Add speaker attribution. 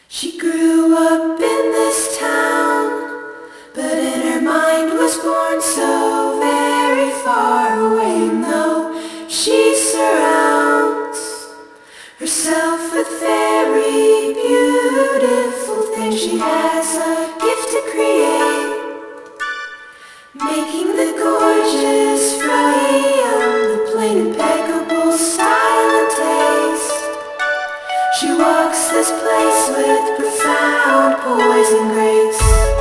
Speaker 1: She grew up in this town, but in her mind was born so very far away. No, she surrounds herself with very beautiful things. She has a gift to create, making the gorgeous from the plain impeccable style and taste. She walks this place with profound poise and grace.